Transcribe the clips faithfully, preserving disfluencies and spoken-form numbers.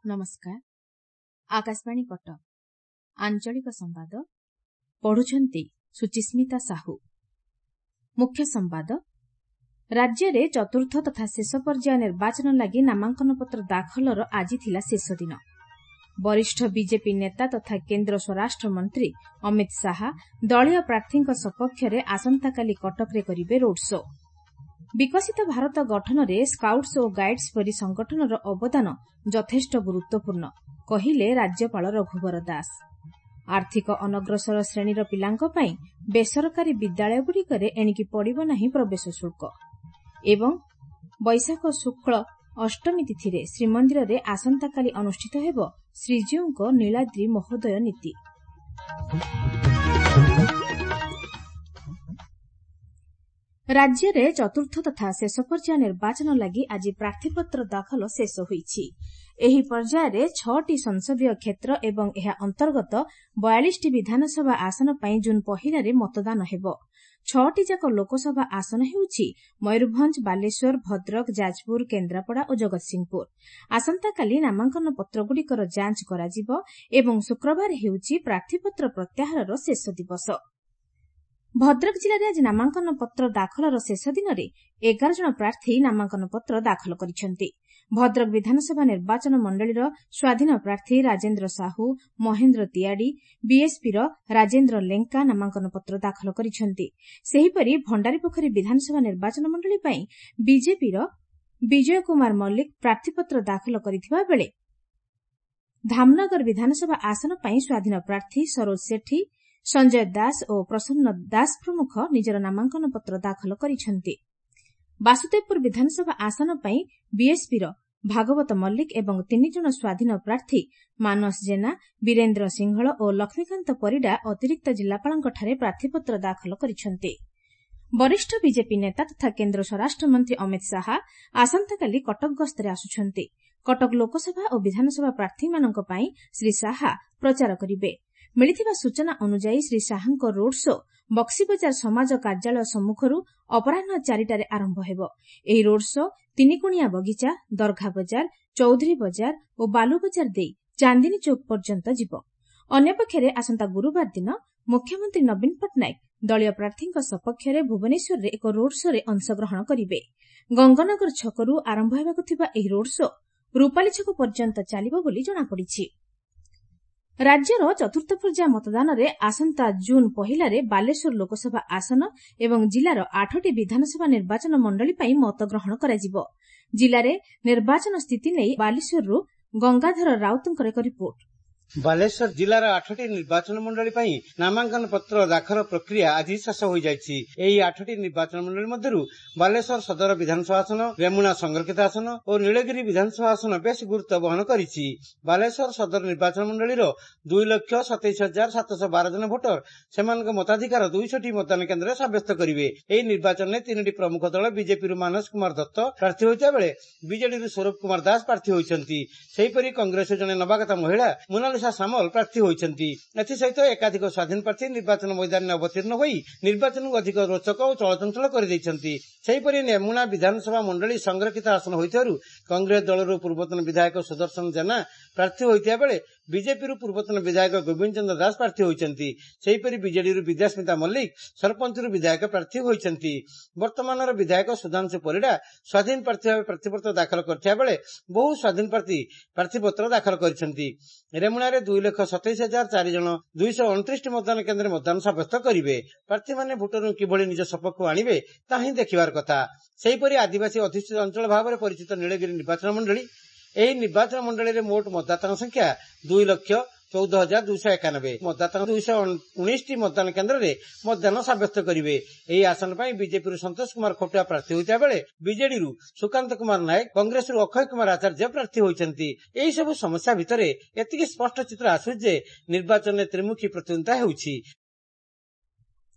नमस्कार। आकाशवाणी कटक आंचलिक संवाद पढ़ुछंती सुचिस्मिता साहू। मुख्य संवाद। राज्य रे चतुर्थ तथा शेष पर्याय निर्वाचन लगी नामांकन पत्र दाखलर आज थिला शेष दिन। वरिष्ठ बीजेपी नेता तथा केन्द्र स्वराष्ट्र मंत्री अमित शाह दलीय प्रार्थी सपक्ष में आसंताकाली कटक रे करिवे रोड शो। विकसित भारत गठन में स्काउट्स और गाइड्स परी संगठनर अवदान यथेष्ट गुरुत्वपूर्ण कहिले राज्यपाल रघुवर दास। आर्थिक अनग्रसर श्रेणीर पिलांक पई बेसरकारी विद्यालयगुड़िकरे एणिकी पड़िब नाही प्रवेश शुल्क एवं बैशाख शुक्ल अष्टमी तिथि श्रीमंदिर में आसंताकाली अनुष्ठित हेब श्रीजीउଙ୍କ नीलाद्री महोदय नीति। राज्य रे चतुर्थ तथा शेष पर्याय निर्वाचन लगी आज प्रार्थीपत्र दाखल शेष होईछि। एही पर्याय रे छटी संसदीय क्षेत्र एवं एहा अंतर्गत बयालीस टी विधानसभा आसन पई जून पहिला रे मतदान हेबो। छटी जाक लोकसभा आसन हेउछि मयूरभंज, बालेश्वर, भद्रक, जाजपुर, केन्द्रापड़ा और जगतसिंहपुर। आसंताकाली नामांकन पत्रगुड़िकर जांच कराजिबो एवं शुक्रवार हेउछि प्रार्थीपत्र प्रत्याहारर शेष दिवस। भद्रक जिले में आज नामांकन पत्र दाखलर शेष दिन में एगार जन प्रार्थी नामांकन पत्र दाखल करिसेंति। भद्रक विधानसभा निर्वाचन मंडलीर स्वाधीन प्रार्थी राजेन्द्र साहू, महेन्द्र तियाड़ी, बीएसपीर राजेन्द्र लेंका नामांकन पत्र दाखल करिसेंति। सेहीपरि भंडारीपोखरी विधानसभा निर्वाचन मंडली पई बीजेपीर विजय कुमार मल्लिक प्रार्थीपत्र दाखल करिथिबा बेले धामनगर विधानसभा आसन पई स्वाधीन प्रार्थी सरोज सेठी, संजय दास और प्रसन्न दास प्रमुख निजर नामांकन पत्र दाखल करिसेंति। बासुदेवपुर विधानसभा आसन पई बीएसपीर भागवत मल्लिक एवं तीन जन स्वाधीन प्रार्थी मानस जेना, वीरेन्द्र सिंहल और लक्ष्मीकांत परिडा अतिरिक्त जिलापालंठारे प्रार्थीपत्र दाखल करिसेंति। वरिष्ठ बीजेपी नेता तथा केन्द्र स्वराष्ट्र मंत्री अमित शाह आसंताकाली कटक गस्तरे आसुछंति। कटक लोकसभा और विधानसभा प्रार्थीमानंक पई श्री शाह प्रचार करिवे। मिलिथिबा सूचना अनुसार श्री शाहଙ୍କ रोड शो बक्सीबजार समाज कार्यालय सम्मुखरू अपराह्न चारिटारे आरंभ हेबो। एही रोड शो तिनिकुणिया बगीचा, दरघा बजार, चौधरी बजार और बालू बजार देई चांदिनी चौक पर्यंत जिवो। अन्यपक्षरे आसंता गुरुवार दिन मुख्यमंत्री नवीन पट्टनायक दलीय प्रार्थीଙ୍କ सपक्षरे भुवनेश्वर रे एक रोड शो रे अंशग्रहण करिवे। गंगानगर छकरू आरंभ हेबाकु थिबा एही रोड शो रूपाली छक पर्यंत चलिबो बोली जणा पड़िछि। राज्यर चतुर्थ पर्याय मतदान रे आसंता जून पहिला रे बालेश्वर लोकसभा आसन एवं जिलार आठटी विधानसभा निर्वाचन मंडली पई मतग्रहण कराजिबो। जिले में निर्वाचन स्थिति नहीं बालेश्वररू गंगाधर राउतଙ୍କର एक रिपोर्ट। बालेश्वर जिलार आठटी निर्वाचन मंडली पई नामांकन पत्र दाखल प्रक्रिया आज शेष हो जाइछि। एही आठटी निर्वाचन मंडली मध्यरु बालेश्वर सदर विधानसभा आसन, रेमुणा संरक्षित आसन और नीलगिरी विधानसभा आसन बेस गुरुत्व बहन करिछि। बालेश्वर सदर निर्वाचन मंडलीर दुई लक्ष सतैश हजार सातश बार जन भोटर सेमानक मताधिकार दुईश टी मतदान केन्द्र सब्यस्त करिवे। एही निर्वाचन में तीन प्रमुख दल बीजेपी मानस कुमार दत्त प्रार्थी होइता बेले बीजेडी स्वरूप कुमार दास प्रार्थी होइछन्ति। सेहीपरि कांग्रेस जने नवागता महिला मोनालिसा सामल प्रार्थी होइछन्ति। एथिसहित एकाधिक स्वाधीन प्रार्थी निर्वाचन मैदान में अवतीर्ण होई निर्वाचन को अधिक रोचक और चलचंचल कर दैछन्ति। सेहीपरि नेमुणा विधानसभा मंडली संरक्षित आसन होइथारु कांग्रेस दलर पूर्वतन विधायक सुदर्शन जेना प्रार्थी होइता बेले बीजेपी पूर्वतन विधायक गोविंद चंद्र दास प्रार्थी होइछन्ति। सेहीपरि बीजेडी विद्यास्मिता मल्लिक सरपंच विधायक प्रार्थी होइछन्ति। वर्तमान विधायक सुधांशु परिडा स्वाधीन प्रार्थी भाव प्रार्थीपत्र दाखल करथिया बेले बहु स्वाधीन प्रार्थी प्रार्थीपत्र दाखल करिसेंति। रेमुणा रे दुई लक्ष सतैश हजार चार जन दुईश अणतीस मतदान केन्द्र मतदान सब्यस्त करिवे। प्रार्थी माने भोटर किभଳି निज सपक्ष आनिबे ताही देखिबार कथा। सेहीपरि आदिवासी अधिष्ठित अंचल भाव में परिचित नीलगिरी निर्वाचन मंडली एही निर्वाचन मंडली रे मोट मतदाता संख्या दुई लक्ष चौदह हजार दुईश एकानबे मतदाता दुईश उन्नीस टी मतदान केन्द्र में मतदान सब्यस्त करिवे। एही आसन पई बीजेपी संतोष कुमार खोटुआ प्रार्थी होइता बेले बीजेडी सुकांत कुमार नायक, कांग्रेस अक्षय कुमार आचार्य प्रार्थी होइछन्ति। एही सब समस्या भितरे एतिकी स्पष्ट चित्र आसु जे निर्वाचन में त्रिमुखी प्रतिद्वंदिता हेउछि।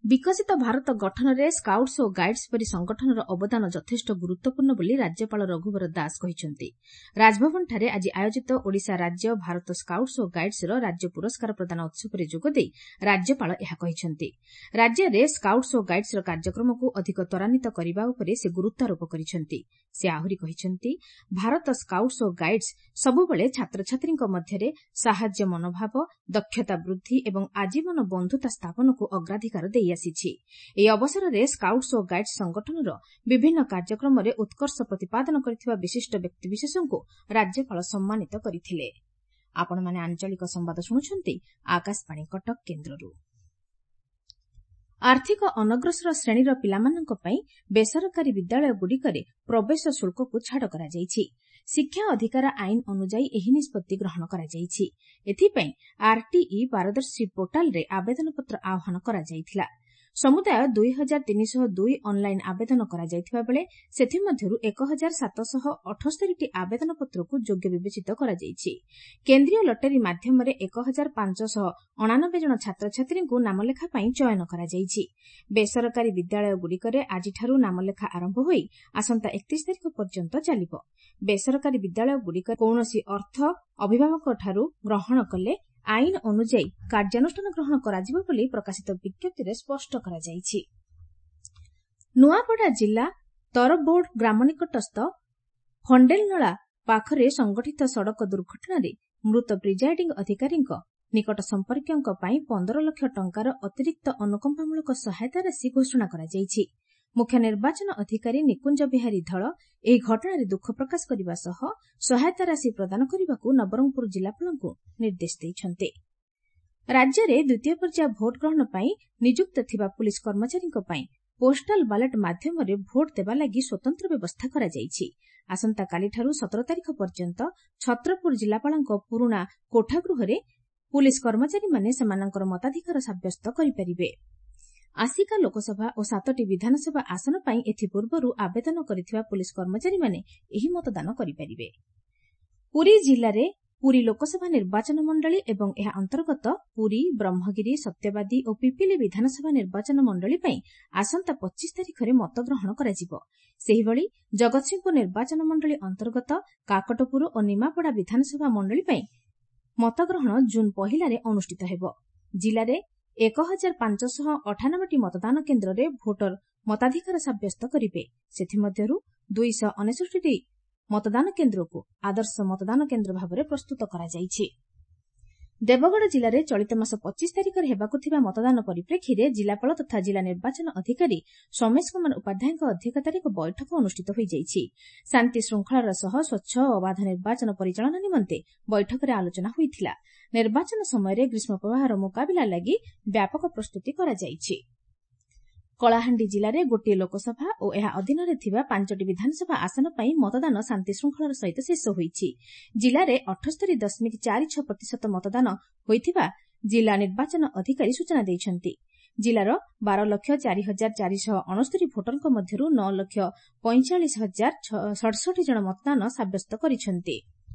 ବିକଶିତ ଭାରତ ଗଠନରେ ସ୍କାଉଟ୍ସ ଓ ଗାଇଡ୍ସ ପରି ସଂଗଠନର ଅବଦାନ ଯଥେଷ୍ଟ ଗୁରୁତ୍ୱପୂର୍ଣ୍ଣ ବୋଲି ରାଜ୍ୟପାଳ ରଘୁବର ଦାସ କହିଛନ୍ତି। ରାଜଭବନଠାରେ ଆଜି ଆୟୋଜିତ ଓଡ଼ିଶା ରାଜ୍ୟ ଭାରତ ସ୍କାଉଟ୍ସ ଓ ଗାଇଡ୍ସର ରାଜ୍ୟ ପୁରସ୍କାର ପ୍ରଦାନ ଉତ୍ସବରେ ଯୋଗଦେଇ ରାଜ୍ୟପାଳ ଏହା କହିଛନ୍ତି। ରାଜ୍ୟରେ ସ୍କାଉଟ୍ସ ଓ ଗାଇଡ୍ସର କାର୍ଯ୍ୟକ୍ରମକୁ ଅଧିକ ତ୍ୱରାନ୍ୱିତ କରିବା ଉପରେ ସେ ଗୁରୁତ୍ୱାରୋପ କରିଛନ୍ତି। ସେ ଆହୁରି କହିଛନ୍ତି, ଭାରତ ସ୍କାଉଟ୍ସ ଓ ଗାଇଡ୍ସ ସବୁବେଳେ ଛାତ୍ରଛାତ୍ରୀଙ୍କ ମଧ୍ୟରେ ସାହାଯ୍ୟ ମନୋଭାବ, ଦକ୍ଷତା ବୃଦ୍ଧି ଏବଂ ଆଜୀବନ ବନ୍ଧୁତା ସ୍ଥାପନକୁ ଅଗ୍ରାଧିକାର ଦେଇ ଆସିଛି। ଏହି ଅବସରରେ ସ୍କାଉଟ୍ସ ଓ ଗାଇଡ୍ସ ସଂଗଠନର ବିଭିନ୍ନ କାର୍ଯ୍ୟକ୍ରମରେ ଉତ୍କର୍ଷ ପ୍ରତିପାଦନ କରିଥିବା ବିଶିଷ୍ଟ ବ୍ୟକ୍ତିବିଶେଷଙ୍କୁ ରାଜ୍ୟପାଳ ସମ୍ମାନିତ କରିଥିଲେ। ଆପଣମାନେ ଆଞ୍ଚଳିକ ସମ୍ବାଦ ଶୁଣୁଛନ୍ତି ଆକାଶବାଣୀ କଟକ କେନ୍ଦ୍ରରୁ। ଆର୍ଥିକ ଅନଗ୍ରସର ଶ୍ରେଣୀର ପିଲାମାନଙ୍କ ପାଇଁ ବେସରକାରୀ ବିଦ୍ୟାଳୟଗୁଡ଼ିକରେ ପ୍ରବେଶ ଶୁଳ୍କକୁ ଛାଡ଼ କରାଯାଇଛି। ଶିକ୍ଷା ଅଧିକାର ଆଇନ ଅନୁଯାୟୀ ଏହି ନିଷ୍ପତ୍ତି ଗ୍ରହଣ କରାଯାଇଛି। ଏଥିପାଇଁ ଆର୍ଟିଇ ପାରଦର୍ଶୀ ପୋର୍ଟାଲରେ ଆବେଦନପତ୍ର ଆହ୍ୱାନ କରାଯାଇଥିଲା। ସମୁଦାୟ ଦୁଇ ହଜାର ତିନିଶହ ଦୁଇ ଅନ୍ଲାଇନ୍ ଆବେଦନ କରାଯାଇଥିବା ବେଳେ ସେଥିମଧ୍ୟରୁ ଏକ ହଜାର ସାତଶହ ଅଠସ୍ତରୀଟି ଆବେଦନପତ୍ରକୁ ଯୋଗ୍ୟ ବିବେଚିତ କରାଯାଇଛି। କେନ୍ଦ୍ରୀୟ ଲଟେରୀ ମାଧ୍ୟମରେ ଏକ ହଜାର ପାଞ୍ଚଶହ ଅଣାନବେ ଜଣ ଛାତ୍ରଛାତ୍ରୀଙ୍କୁ ନାମଲେଖା ପାଇଁ ଚୟନ କରାଯାଇଛି। ବେସରକାରୀ ବିଦ୍ୟାଳୟଗୁଡ଼ିକରେ ଆଜିଠାରୁ ନାମଲେଖା ଆରମ୍ଭ ହୋଇ ଆସନ୍ତା ଏକତିରିଶ ତାରିଖ ପର୍ଯ୍ୟନ୍ତ ଚାଲିବ। ବେସରକାରୀ ବିଦ୍ୟାଳୟଗୁଡ଼ିକରେ କୌଣସି ଅର୍ଥ ଅଭିଭାବକଠାରୁ ଗ୍ରହଣ କଲେ ଆଇନ ଅନୁଯାୟୀ କାର୍ଯ୍ୟାନୁଷ୍ଠାନ ଗ୍ରହଣ କରାଯିବ ବୋଲି ପ୍ରକାଶିତ ବିଜ୍ଞପ୍ତିରେ ସ୍ପଷ୍ଟ କରାଯାଇଛି। ନୂଆପଡ଼ା ଜିଲ୍ଲା ତରବୋଡ ଗ୍ରାମ ନିକଟସ୍ଥ ଖଣ୍ଡେଲନଳା ପାଖରେ ସଂଘଟିତ ସଡ଼କ ଦୁର୍ଘଟଣାରେ ମୃତ ପ୍ରିଜାଇଡିଂ ଅଧିକାରୀଙ୍କ ନିକଟ ସମ୍ପର୍କୀୟଙ୍କ ପାଇଁ ପନ୍ଦର ଲକ୍ଷ ଟଙ୍କାର ଅତିରିକ୍ତ ଅନୁକମ୍ପାମୂଳକ ସହାୟତା ରାଶି ଘୋଷଣା କରାଯାଇଛି। ମୁଖ୍ୟ ନିର୍ବାଚନ ଅଧିକାରୀ ନିକୁଞ୍ଜ ବିହାରୀ ଧଳ ଏହି ଘଟଣାରେ ଦୁଃଖ ପ୍ରକାଶ କରିବା ସହ ସହାୟତା ରାଶି ପ୍ରଦାନ କରିବାକୁ ନବରଙ୍ଗପୁର ଜିଲ୍ଲାପାଳଙ୍କୁ ନିର୍ଦ୍ଦେଶ ଦେଇଛନ୍ତି। ରାଜ୍ୟରେ ଦ୍ୱିତୀୟ ପର୍ଯ୍ୟାୟ ଭୋଟ୍ ଗ୍ରହଣ ପାଇଁ ନିଯୁକ୍ତ ଥିବା ପୁଲିସ କର୍ମଚାରୀଙ୍କ ପାଇଁ ପୋଷ୍ଟାଲ ବାଲଟ ମାଧ୍ୟମରେ ଭୋଟ୍ ଦେବା ଲାଗି ସ୍ୱତନ୍ତ୍ର ବ୍ୟବସ୍ଥା କରାଯାଇଛି। ଆସନ୍ତାକାଲିଠାରୁ ସତର ତାରିଖ ପର୍ଯ୍ୟନ୍ତ ଛତ୍ରପୁର ଜିଲ୍ଲାପାଳଙ୍କ ପୁରୁଣା କୋଠାଗୃହରେ ପୁଲିସ କର୍ମଚାରୀମାନେ ସେମାନଙ୍କର ମତାଧିକାର ସାବ୍ୟସ୍ତ କରିପାରିବେ। ଆସିକା ଲୋକସଭା ଓ ସାତଟି ବିଧାନସଭା ଆସନ ପାଇଁ ଏଥିପୂର୍ବରୁ ଆବେଦନ କରିଥିବା ପୁଲିସ କର୍ମଚାରୀମାନେ ଏହି ମତଦାନ କରିପାରିବେ। ପୁରୀ ଜିଲ୍ଲାରେ ପୁରୀ ଲୋକସଭା ନିର୍ବାଚନ ମଣ୍ଡଳୀ ଏବଂ ଏହା ଅନ୍ତର୍ଗତ ପୁରୀ, ବ୍ରହ୍ମଗିରି, ସତ୍ୟବାଦୀ ଓ ପିପିଲି ବିଧାନସଭା ନିର୍ବାଚନ ମଣ୍ଡଳୀ ପାଇଁ ଆସନ୍ତା ପଚିଶ ତାରିଖରେ ମତଗ୍ରହଣ କରାଯିବ। ସେହିଭଳି ଜଗତସିଂହପୁର ନିର୍ବାଚନ ମଣ୍ଡଳୀ ଅନ୍ତର୍ଗତ କାକଟପୁର ଓ ନିମାପଡ଼ା ବିଧାନସଭା ମଣ୍ଡଳୀ ପାଇଁ ମତଗ୍ରହଣ ଜୁନ୍ ପହିଲାରେ ଅନୁଷ୍ଠିତ ହେବ। ଜିଲ୍ଲାରେ ଏକ ହଜାର ପାଞ୍ଚଶହ ଅଠାନବେଟି ମତଦାନ କେନ୍ଦ୍ରରେ ଭୋଟର ମତାଧିକାର ସାବ୍ୟସ୍ତ କରିବେ। ସେଥିମଧ୍ୟରୁ ଦୁଇଶହ ଅନେଶତଟି ମତଦାନ କେନ୍ଦ୍ରକୁ ଆଦର୍ଶ ମତଦାନ କେନ୍ଦ୍ର ଭାବରେ ପ୍ରସ୍ତୁତ କରାଯାଇଛି। ଦେବଗଡ଼ ଜିଲ୍ଲାରେ ଚଳିତ ମାସ ପଚିଶ ତାରିଖରେ ହେବାକୁ ଥିବା ମତଦାନ ପରିପ୍ରେକ୍ଷୀରେ ଜିଲ୍ଲାପାଳ ତଥା ଜିଲ୍ଲା ନିର୍ବାଚନ ଅଧିକାରୀ ସୋମେଶ କୁମାର ଉପାଧ୍ୟାୟଙ୍କ ଅଧ୍ୟକ୍ଷତାରେ ଏକ ବୈଠକ ଅନୁଷ୍ଠିତ ହୋଇଯାଇଛି। ଶାନ୍ତି ଶୃଙ୍ଖଳାର ସହ ସ୍ୱଚ୍ଛ ଓ ଅବାଧ ନିର୍ବାଚନ ପରିଚାଳନା ନିମନ୍ତେ ବୈଠକରେ ଆଲୋଚନା ହୋଇଥିଲା। ନିର୍ବାଚନ ସମୟରେ ଗ୍ରୀଷ୍ମ ପ୍ରବାହର ମୁକାବିଲା ଲାଗି ବ୍ୟାପକ ପ୍ରସ୍ତୁତି କରାଯାଇଛି। କଳାହାଣ୍ଡି ଜିଲ୍ଲାରେ ଗୋଟିଏ ଲୋକସଭା ଓ ଏହା ଅଧୀନରେ ଥିବା ପାଞ୍ଚଟି ବିଧାନସଭା ଆସନ ପାଇଁ ମତଦାନ ଶାନ୍ତିଶୃଙ୍ଖଳାର ସହିତ ଶେଷ ହୋଇଛି। ଜିଲ୍ଲାରେ ଅଠସ୍ତରୀ ଦଶମିକ ଚାରି ଛଅ ପ୍ରତିଶତ ମତଦାନ ହୋଇଥିବା ଜିଲ୍ଲା ନିର୍ବାଚନ ଅଧିକାରୀ ସୂଚନା ଦେଇଛନ୍ତି। ଜିଲ୍ଲାର ବାର ଲକ୍ଷ ଚାରି ହଜାର ଚାରିଶହ ଅଣସ୍ତରୀ ଭୋଟରଙ୍କ ମଧ୍ୟରୁ ନଅ ଲକ୍ଷ ପଇଁଚାଳିଶ ହଜାର ସଡ଼ଷଠି ଜଣ ମତଦାନ ସାବ୍ୟସ୍ତ କରିଛନ୍ତି।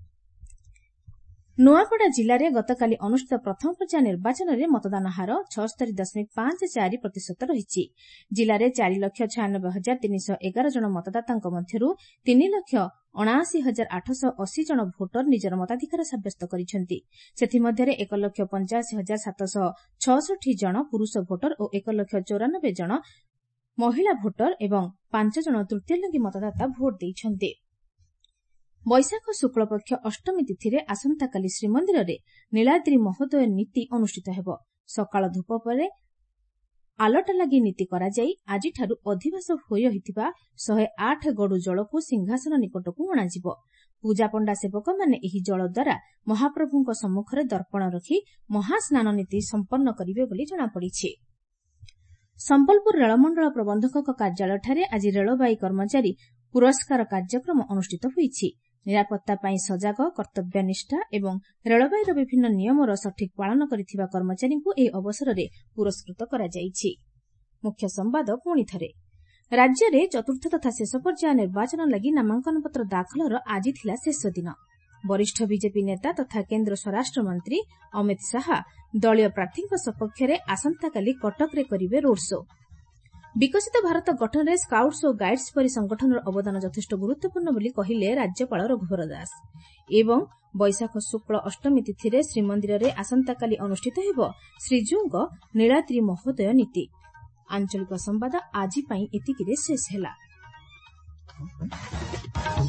ନୂଆପଡ଼ା ଜିଲ୍ଲାରେ ଗତକାଲି ଅନୁଷ୍ଠିତ ପ୍ରଥମ ପର୍ଯ୍ୟାୟ ନିର୍ବାଚନରେ ମତଦାନ ହାର ଛଅସ୍ତରୀ ଦଶମିକ ପାଞ୍ଚ ଚାରି ପ୍ରତିଶତ ରହିଛି। ଜିଲ୍ଲାରେ ଚାରି ଲକ୍ଷ ଛୟାନବେ ହଜାର ତିନିଶହ ଏଗାର ଜଣ ମତଦାତାଙ୍କ ମଧ୍ୟରୁ ତିନି ଲକ୍ଷ ଅଣାଅଶୀ ହଜାର ଆଠଶହ ଅଶୀ ଜଣ ଭୋଟର ନିଜର ମତାଧିକାର ସାବ୍ୟସ୍ତ କରିଛନ୍ତି। ସେଥିମଧ୍ୟରେ ଏକ ଲକ୍ଷ ପଞ୍ଚାଅଶୀ ହଜାର ସାତଶହ ଛଅଷଠି ଜଣ ପୁରୁଷ ଭୋଟର ଓ ଏକ ଲକ୍ଷ ଚଉରାନବେ ଜଣ ମହିଳା ଭୋଟର ଏବଂ ପାଞ୍ଚ ଜଣ ତୃତୀୟଲିଙ୍ଗୀ ମତଦାତା ଭୋଟ୍ ଦେଇଛନ୍ତି। ବୈଶାଖ ଶୁକ୍ଳପକ୍ଷ ଅଷ୍ଟମୀ ତିଥିରେ ଆସନ୍ତାକାଲି ଶ୍ରୀମନ୍ଦିରରେ ନୀଳାଦ୍ରି ମହୋଦୟ ନୀତି ଅନୁଷ୍ଠିତ ହେବ। ସକାଳ ଧୂପ ପରେ ଆଲଟ ଲାଗି ନୀତି କରାଯାଇ ଆଜିଠାରୁ ଅଧିବାସ ହୋଇ ରହିଥିବା ଶହେ ଆଠ ଗଡ଼ୁ ଜଳକୁ ସିଂହାସନ ନିକଟକୁ ଅଣାଯିବ। ପୂଜାପଣ୍ଡା ସେବକମାନେ ଏହି ଜଳ ଦ୍ୱାରା ମହାପ୍ରଭୁଙ୍କ ସମ୍ମୁଖରେ ଦର୍ପଣ ରଖି ମହାସ୍ନାନ ନୀତି ସମ୍ପନ୍ନ କରିବେ ବୋଲି ଜଣାପଡ଼ିଛି। ସମ୍ବଲପୁର ରେଳମଣ୍ଡଳ ପ୍ରବନ୍ଧକଙ୍କ କାର୍ଯ୍ୟାଳୟଠାରେ ଆଜି ରେଳବାଇ କର୍ମଚାରୀ ପୁରସ୍କାର କାର୍ଯ୍ୟକ୍ରମ ଅନୁଷ୍ଠିତ ହୋଇଛି। ନିରାପତ୍ତା ପାଇଁ ସଜାଗ, କର୍ତ୍ତବ୍ୟନିଷ୍ଠା ଏବଂ ରେଳବାଇର ବିଭିନ୍ନ ନିୟମର ସଠିକ୍ ପାଳନ କରିଥିବା କର୍ମଚାରୀଙ୍କୁ ଏହି ଅବସରରେ ପୁରସ୍କୃତ କରାଯାଇଛି। ମୁଖ୍ୟ ସମ୍ବାଦ ପୁଣିଥରେ ରାଜ୍ୟରେ ଚତୁର୍ଥ ତଥା ଶେଷ ପର୍ଯ୍ୟାୟ ନିର୍ବାଚନ ଲାଗି ନାମାଙ୍କନପତ୍ର ଦାଖଲର ଆଜି ଥିଲା ଶେଷ ଦିନ। वरिष्ठ बीजेपी नेता तथा केन्द्र स्वराष्ट्र मंत्री अमित शाह दलीय प्रार्थीଙ୍କ सपक्षरे आसंताकाली कटकरे करिवे रोड शो। विकसित भारत गठन में स्काउट्स और गाइड्स परि संगठनर अवदान यथेष्ट गुरुत्वपूर्ण बोली कहिले राज्यपाल रघुवर दास। एवं बैशाख शुक्ल अष्टमी तिथि श्रीमंदिर में आसंताकाली अनुष्ठित हेब श्रीजीउଙ୍କ नीलाद्री महोदय नीति। आंचलिक संवाद आज एतिकिरे शेष ହେଲା।